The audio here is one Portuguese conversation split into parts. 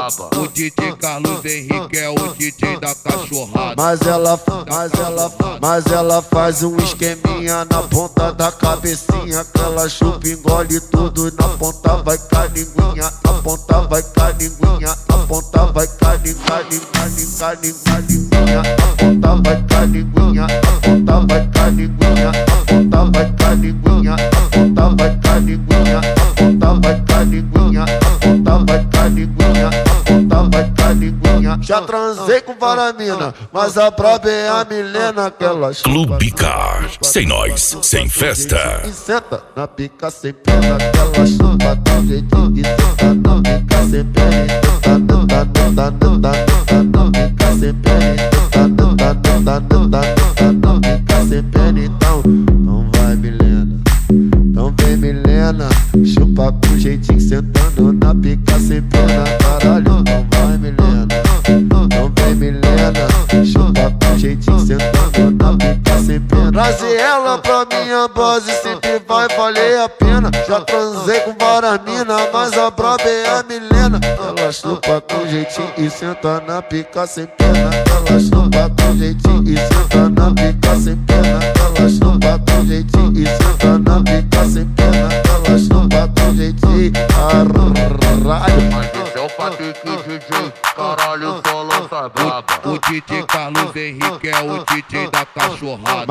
braba. O DJ Carlos Henrique é o DJ da cachorrada. Mas ela faz um esqueminha na ponta da cabecinha, que ela chupa, engole tudo, na ponta vai caninguinha, na ponta vai caninguinha, na ponta vai caninguinha, na ponta vai caninguinha, na ponta vai caninguinha, na ponta vai caninguinha, na ponta vai caninguinha, na ponta vai caninguinha, na ponta vai caninguinha, na ponta vai caninguinha. Já transei com várias mina, mas a braba é a Milena, que ela chupa. Clube Car, sem nós, sem festa. E senta na pica sem pena, que ela chupa do jeitinho. E senta na pica sem pena, na pica sem pena, na pica sem pena. Então, não vai Milena, então vem Milena, chupa com jeitinho, sentando na pica sem pena. Caralho, não vai Milena, não vem Milena, chupa com jeitinho, sentando na pica sem pena. Trazer ela pra minha base sempre vai valer a pena. Já transei com várias minas, mas a braba é a Milena. Ela chupa com jeitinho e senta na pica sem pena. Ela chupa com jeitinho e senta na pica sem pena. Ela chupa com jeitinho e senta na pica sem pena. Ela chupa com jeitinho, caralho. Mas esse é o Patrick DJ, caralho, só lança braba. O DJ Carlos Henrique é o DJ da cachorrada.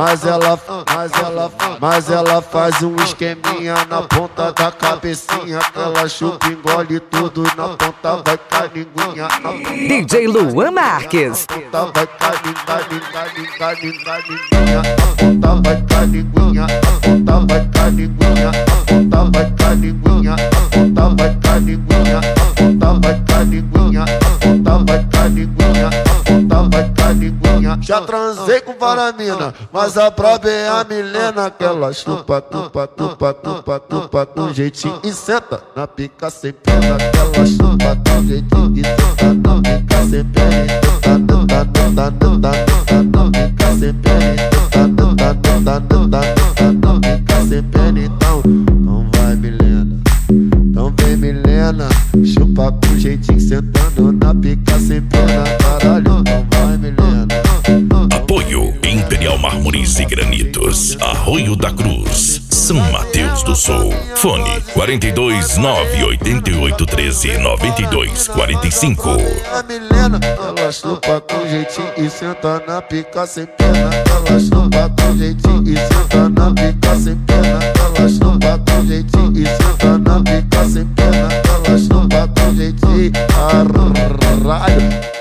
Mas ela faz um esqueminha na ponta da cabecinha, que ela chupa, engole tudo, na ponta vai caninguinha, na DJ Luan Marques. ponta vai caninguinha, na ponta vai caninguinha, na ponta vai caninguinha, na ponta vai caninguinha, na ponta vai caninguinha, na ponta vai caninguinha, na ponta vai caninguinha, na ponta vai caninguinha. Já transei com várias mina, mas a braba é a Milena, que ela chupa com jeitinho e senta na pica sem pena, que ela chupa com jeitinho e senta na pica sem pena, na pica sem pena, na pica sem pena. Então, não vai Milena, então vem Milena, chupa com jeitinho, sentando na pica sem pena. Caralho, não vai Milena. Apoio Imperial Mármores e Granitos, Arroio da Cruz, São Mateus do Sul. Fone 42 988 13 92 45. A Milena, ela chupa com jeitinho e senta na pica sem pena. Ela chupa com jeitinho e senta na pica sem pena. Ela chupa com jeitinho e senta na pica sem pena. Ela chupa com jeitinho, caralho.